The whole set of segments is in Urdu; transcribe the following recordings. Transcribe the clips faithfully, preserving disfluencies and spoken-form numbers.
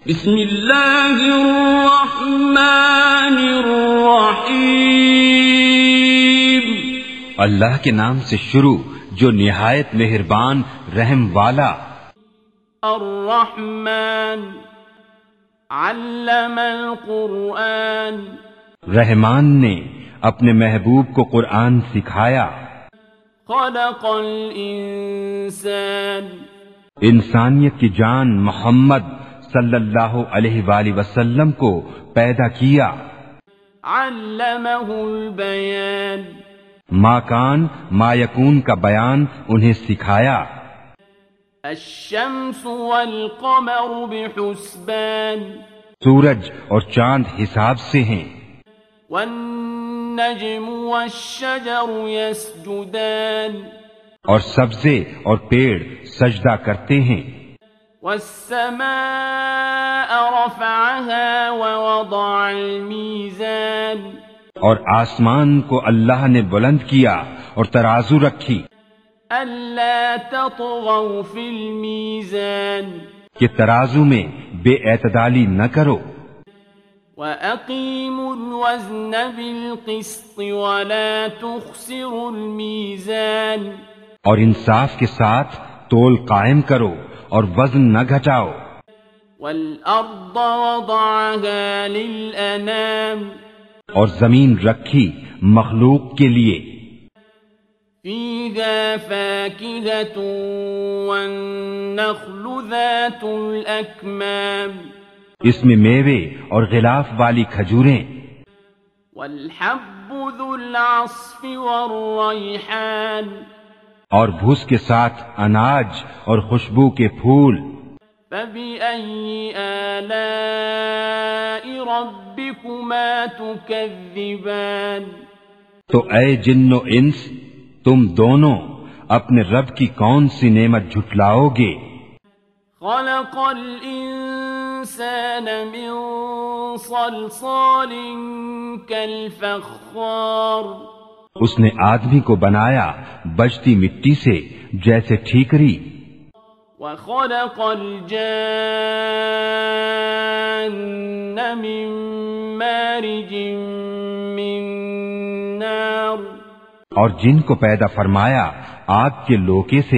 بسم اللہ الرحمن الرحیم۔ اللہ کے نام سے شروع جو نہایت مہربان رحم والا۔ الرحمن علم القرآن، رحمان نے اپنے محبوب کو قرآن سکھایا۔ خلق الانسان، انسانیت کی جان محمد صلی اللہ علیہ وآلہ وسلم کو پیدا کیا۔ علمہ البیان، ما کان ما یکون کا بیان انہیں سکھایا۔ الشمس والقمر بحسبان، سورج اور چاند حساب سے ہیں۔ والنجم والشجر يسجدان، اور سبزے اور پیڑ سجدہ کرتے ہیں۔ والسماء رفعها ووضع الميزان، اور آسمان کو اللہ نے بلند کیا اور ترازو رکھی ألا تطغوا في الميزان، کہ ترازو میں بے اعتدالی نہ کرو۔ وأقيموا الوزن بالقسط ولا تخسروا الميزان، اور انصاف کے ساتھ تول قائم کرو اور وزن نہ گھٹاؤ۔ والأرض وضعها للأنام، اور زمین رکھی مخلوق کے لیے۔ فيها فاكهة والنخل ذات الأكمام، اس میں میوے اور غلاف والی کھجوریں۔ والحب ذو العصف والريحان، اور بھوس کے ساتھ اناج اور خوشبو کے پھول۔ فبأي آلاء ربكما تكذبان، تو اے جن و انس تم دونوں اپنے رب کی کون سی نعمت جھٹلاؤ گے؟ خلق الإنسان من صلصال كالفخار، اس نے آدمی کو بنایا بجتی مٹی سے جیسے ٹھیکری۔ وخلق الجان من مارج من نار، اور جن کو پیدا فرمایا آگ کے لوکے سے۔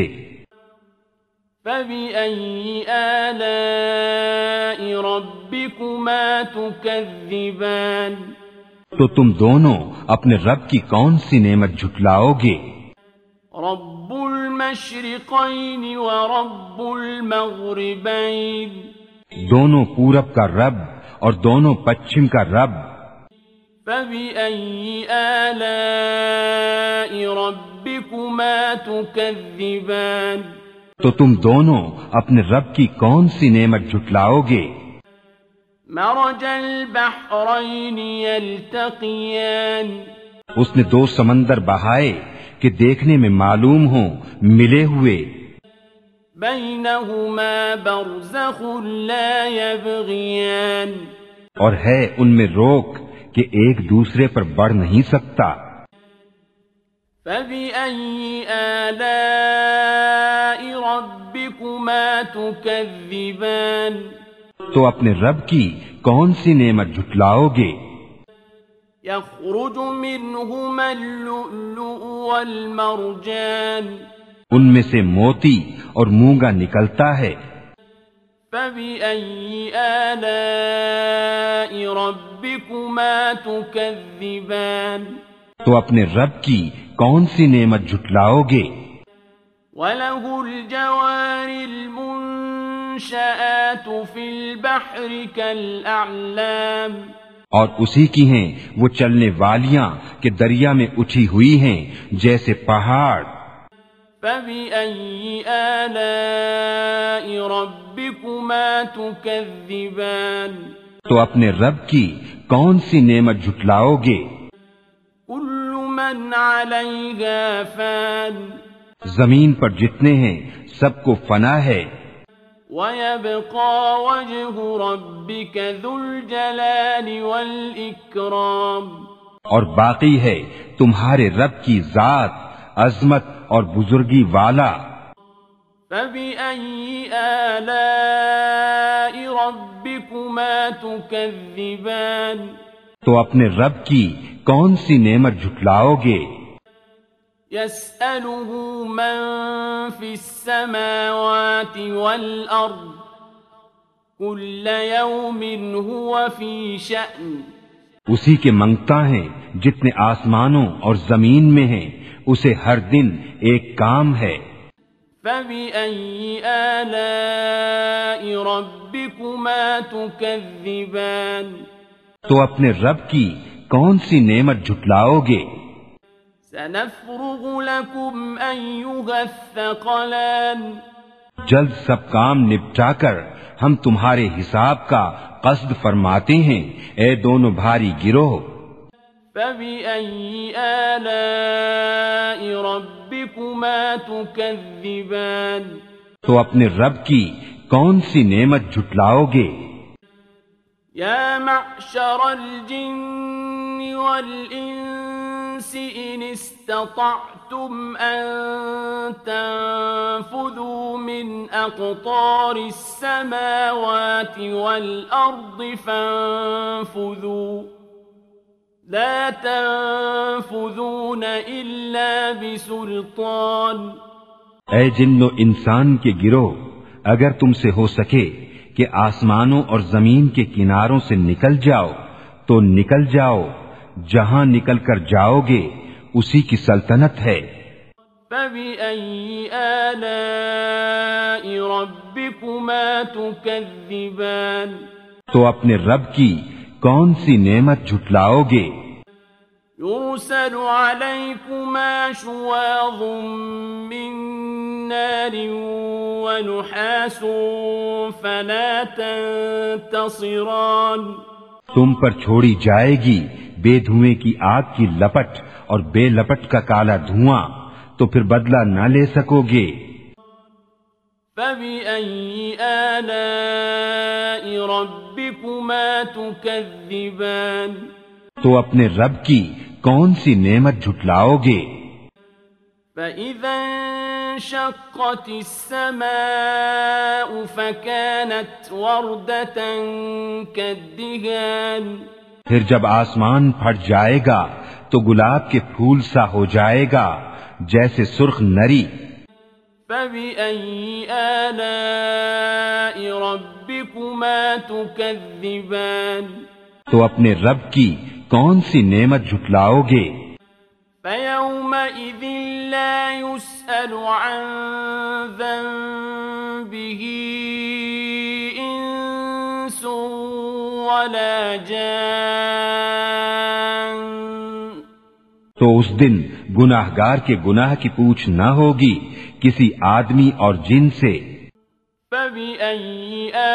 فبأي آلاء ربكما تكذبان، تو تم دونوں اپنے رب کی کون سی نعمت جھٹلاؤ گے؟ رب المشرقین ورب المغربین، دونوں پورب کا رب اور دونوں پچھم کا رب۔ فبأي آلاء ربكما تكذبان، تو تم دونوں اپنے رب کی کون سی نعمت جھٹلاؤ گے؟ مرج البحرین یلتقیان، اس نے دو سمندر بہائے کہ دیکھنے میں معلوم ہوں ملے ہوئے۔ بینہما برزخ لا یبغیان، اور ہے ان میں روک کہ ایک دوسرے پر بڑھ نہیں سکتا۔ فبأي آلاء ربكما تكذبان، تو اپنے رب کی کون سی نعمت جھٹلاؤ گے؟ يخرج منهما اللؤلؤ والمرجان، ان میں سے موتی اور مونگا نکلتا ہے۔ فبأي آلاء ربكما تكذبان، تو اپنے رب کی کون سی نعمت جھٹلاؤ گے؟ وله الجوار المنشآت في البحر كالأعلام، اور اسی کی ہیں وہ چلنے والیاں کہ دریا میں اٹھی ہوئی ہیں جیسے پہاڑ۔ فبأي آلاء ربكما تكذبان، تو اپنے رب کی کون سی نعمت جھٹلاؤ گے؟ كل من عليها فان، زمین پر جتنے ہیں سب کو فنا ہے۔ ويبقى وجه ربك ذو الجلال والإكرام، اور باقی ہے تمہارے رب کی ذات عظمت اور بزرگی والا۔ فبأي آلاء ربكما ربكما تكذبان تو اپنے رب کی کون سی نعمت جھٹلاؤ گے؟ يسأله من في السماوات والأرض كل يوم هو في شأن اسی کے منگتا ہے جتنے آسمانوں اور زمین میں ہیں، اسے ہر دن ایک کام ہے۔ فَبِأَيِّ آلَاءِ رَبِّكُمَا تُكَذِّبَانِ تو اپنے رب کی کون سی نعمت جھٹلاؤ گے؟ سَنَفْرُغُ لَكُمْ أَيُّهَا الثَّقَلَانِ جلد سب کام نپٹا کر ہم تمہارے حساب کا قصد فرماتے ہیں، اے دونوں بھاری گروہ۔ فَبِأَيِّ آلَاءِ رَبِّكُمَا تُكَذِّبَانِ تو اپنے رب کی کون سی نعمت جھٹلاؤ گے؟ يَا مَعْشَرَ الْجِنِّ وَالْإِنسِ إِنِ اسْتَطَعْتُمْ أَن تَنفُذُوا مِنْ أَقْطَارِ السَّمَاوَاتِ وَالْأَرْضِ فَانفُذُوا لَا تَنفُذُونَ إِلَّا بِسُلْطَانٍ اے جن و انسان کے گروہ، اگر تم سے ہو سکے کہ آسمانوں اور زمین کے کناروں سے نکل جاؤ تو نکل جاؤ، جہاں نکل کر جاؤ گے اسی کی سلطنت ہے۔ فَبِأَيِّ آلَاءِ رَبِّكُمَا تُكَذِّبَانِ تو اپنے رب کی کون سی نعمت جھٹلاؤ گے؟ يُرْسَلُ عَلَيْكُمَا شُوَاظٌ مِّن نَّارٍ وَنُحَاسٌ فَلَا تَنتَصِرَانِ تم پر چھوڑی جائے گی بے دھوئیں کی آگ کی لپٹ اور بے لپٹ کا کالا دھواں، تو پھر بدلہ نہ لے سکو گے۔ فَبِأَيِّ آلَاءِ رَبِّكُمَا تُكَذِّبَانِ تو اپنے رب کی کون سی نعمت جھٹلاؤ گے؟ فَإِذَا انشَقَّتِ السَّمَاءُ فَكَانَتْ وَرْدَةً كَالدِّهَانِ پھر جب آسمان پھٹ جائے گا تو گلاب کے پھول سا ہو جائے گا جیسے سرخ نری۔ فَبِأَيِّ آلَاءِ رَبِّكُمَا تُكَذِّبَانِ تو اپنے رب کی کون سی نعمت جھٹلاؤ گے؟ فَيَوْمَئِذٍ لَا يُسْأَلُ عَن ذَنبِهِ إِنسٌ وَلَا جَانٌّ تو اس دن گناہگار کے گناہ کی پوچھ نہ ہوگی کسی آدمی اور جن سے۔ فَبِأَيِّ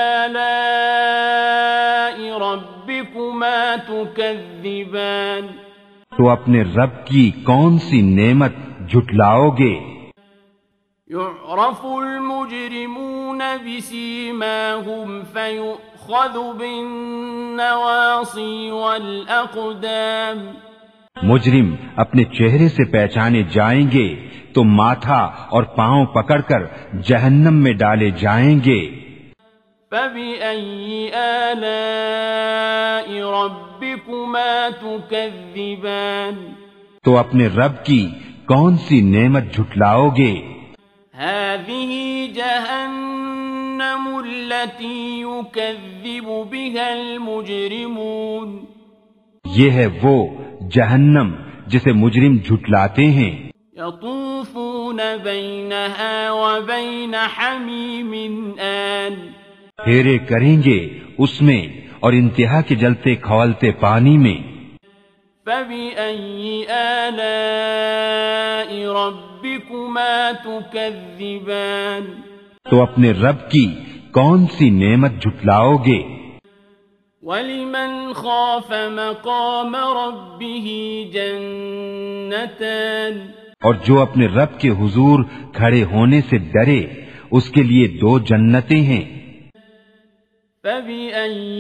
آلَاءِ رَبِّكُمَا تُكَذِّبَانِ تو اپنے رب کی کون سی نعمت جھٹلاؤ گے؟ يُعْرَفُ الْمُجْرِمُونَ بِسِيمَاهُمْ فَيُؤْخَذُ بِالنَّوَاصِي وَالْأَقْدَامِ مجرم اپنے چہرے سے پہچانے جائیں گے تو ماتھا اور پاؤں پکڑ کر جہنم میں ڈالے جائیں گے۔ فَبِأَيِّ آلَاءِ رَبِّكُمَا تُكَذِّبَانِ تو اپنے رب کی کون سی نعمت جھٹلاؤ گے؟ هَذِهِ جَهَنَّمُ الَّتِي يُكَذِّبُ بِهَا الْمُجْرِمُونَ یہ ہے وہ جہنم جسے مجرم جھٹلاتے ہیں۔ يَطُوفُونَ بَيْنَهَا وَبَيْنَ حَمِيمٍ آنٍ پھیرے کریں گے اس میں اور انتہا کے جلتے کھولتے پانی میں۔ فَبِأَيِّ آلَاءِ رَبِّكُمَا تُكَذِّبَانِ تو اپنے رب کی کون سی نعمت جھٹلاؤ گے؟ وَلِمَنْ خَافَ مَقَامَ رَبِّهِ جَنَّتَانِ اور جو اپنے رب کے حضور کھڑے ہونے سے ڈرے اس کے لیے دو جنتیں ہیں۔ فَبِأَيِّ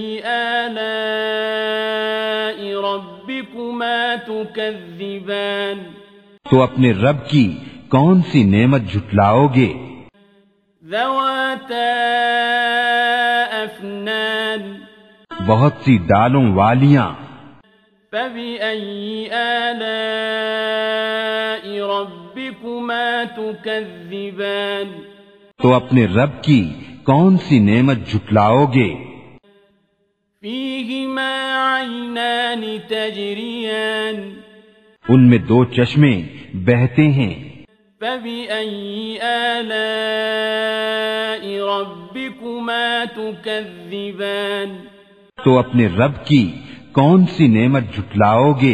آلَاءِ رَبِّكُمَا تُكَذِّبَانِ تو اپنے رب کی کون سی نعمت جھٹلاؤ گے؟ ذَوَاتَا أَفْنَانٍ بہت سی ڈالوں والیاں. فبأي آلاء ربكما تكذبان تو اپنے رب کی کون سی نعمت جھٹلاؤ گے؟ فيهما عينان تجريان ان میں دو چشمے بہتے ہیں. فبأي آلاء ربكما تكذبان تو اپنے رب کی کون سی نعمت جھٹلاؤ گے؟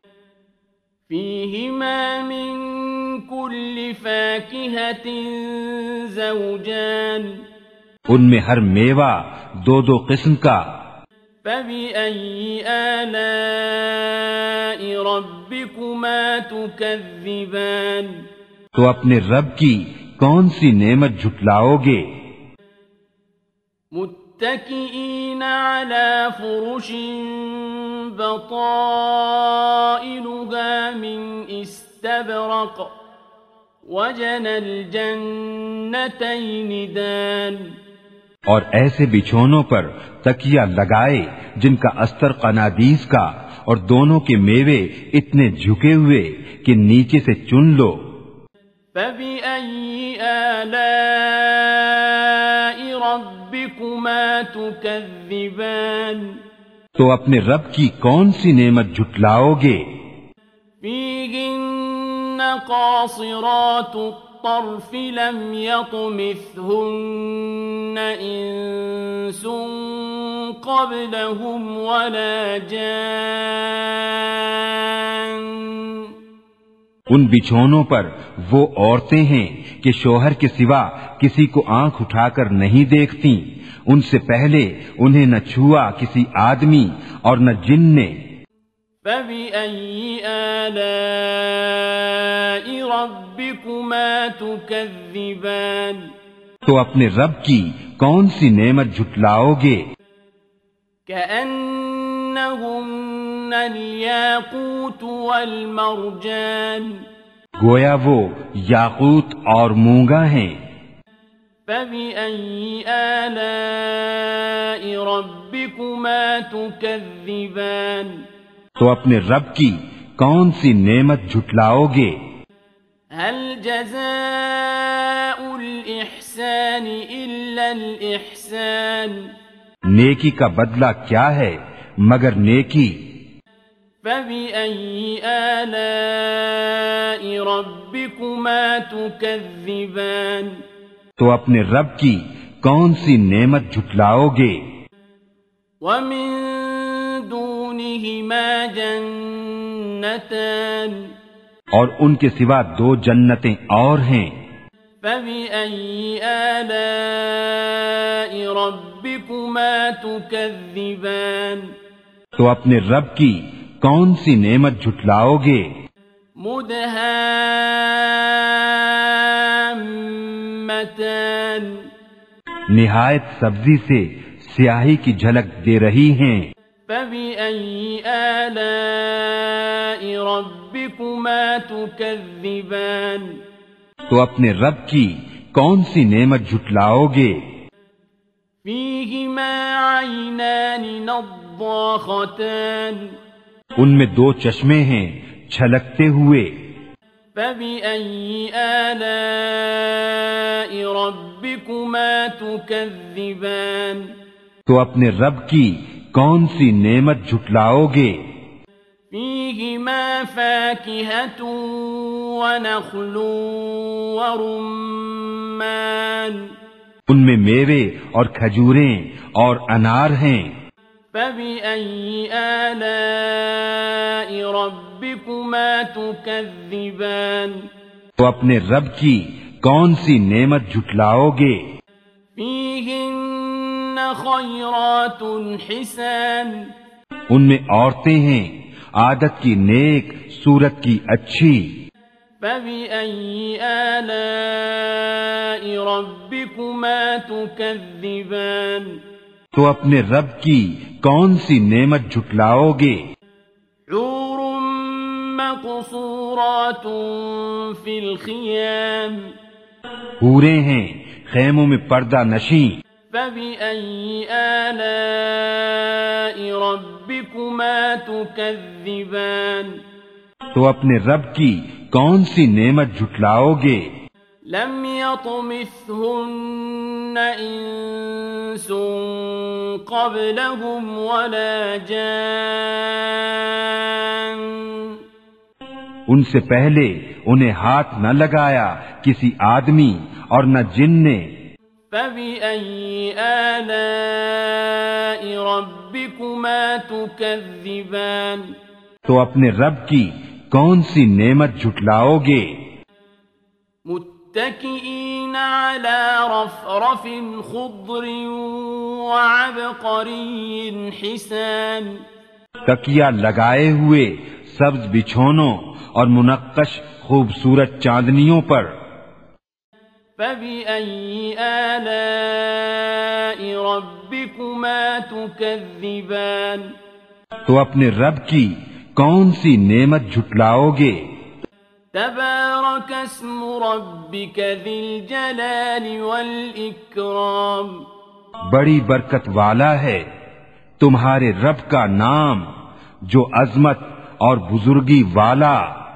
فيهما من كل فاكهة زوجان ان میں ہر میوہ دو دو قسم کا. فبأي آلاء ربكما تكذبان تو اپنے رب کی کون سی نعمت جھٹلاؤ گے؟ متكئين على فرش بطائنها من استبرق وجنى الجنتين دان اور ایسے بچھونوں پر تکیہ لگائے جن کا استر قنادیس کا اور دونوں کے میوے اتنے جھکے ہوئے کہ نیچے سے چن لو. فبأي آلاء ربكما تكذبان تو اپنے رب کی کون سی نعمت جھٹلاؤ گے؟ فيهن قاصرات الطرف لم يطمثهن إنس قبلهم ولا جان ان بچھونوں پر وہ عورتیں ہیں کہ شوہر کے سوا کسی کو آنکھ اٹھا کر نہیں دیکھتی، ان سے پہلے انہیں نہ چھوا کسی آدمی اور نہ جن نے. فبأي آلاء ربكما تكذبان تو اپنے رب کی کون سی نعمت جھٹلاؤ گے؟ كأنهن الياقوت والمرجان گویا وہ یاقوت اور مونگا ہیں. فبأي آلاء ربكما تكذبان تو اپنے رب کی کون سی نعمت جھٹلاؤ گے؟ هل جزاء الإحسان إلا الإحسان نیکی کا بدلہ کیا ہے مگر نیکی. فبأي آلاء ربكما تكذبان تو اپنے رب کی کون سی نعمت جھٹلاؤ گے؟ ومن دونهما جنتان اور ان کے سوا دو جنتیں اور ہیں. فبأي آلاء ربكما تكذبان تو اپنے رب کی کون سی نعمت جھٹلاؤ گے؟ مدہامتان نہایت سبزی سے سیاہی کی جھلک دے رہی ہیں. فبأي آلاء ربكما تكذبان تو اپنے رب کی کون سی نعمت جھٹلاؤ گے؟ فيهما عينان نضاختان ان میں دو چشمے ہیں چھلکتے ہوئے. فبأي آلاء ربكما تكذبان تو اپنے رب کی کون سی نعمت جھٹلاؤ گے؟ فيهما فاكهة ونخل ورمان ان میں میوے اور کھجوریں اور انار ہیں. فبأي آلاء ربكما تكذبان تو اپنے رب کی کون سی نعمت جھٹلاؤ گے؟ فيهن خيرات حسان ان میں عورتیں ہیں عادت کی نیک صورت کی اچھی. فبأي آلاء ربكما تكذبان تو اپنے رب کی کون سی نعمت جھٹلاؤ گے؟ حور مقصورات في الخيام حوریں ہیں خیموں میں پردہ نشیں. فبأي آلاء ربكما تكذبان تو اپنے رب کی کون سی نعمت جھٹلاؤ گے؟ لم يطمثهن انس قبلهم ولا جان ان سے پہلے انہیں ہاتھ نہ لگایا کسی آدمی اور نہ جن نے۔ فبأي آلاء ربكما تكذبان تو اپنے رب کی کون سی نعمت جھٹلاؤ گے؟ متكئين على رفرف خضر وعبقري حسان تکیہ لگائے ہوئے سبز بچھونوں اور منقش خوبصورت چاندنیوں پر۔ فبأي آلاء ربكما تكذبان تو اپنے رب کی کون سی نعمت جھٹلاؤ گے؟ تبارك اسم ربك ذي الجلال والإكرام بڑی برکت والا ہے تمہارے رب کا نام جو عظمت اور بزرگی والا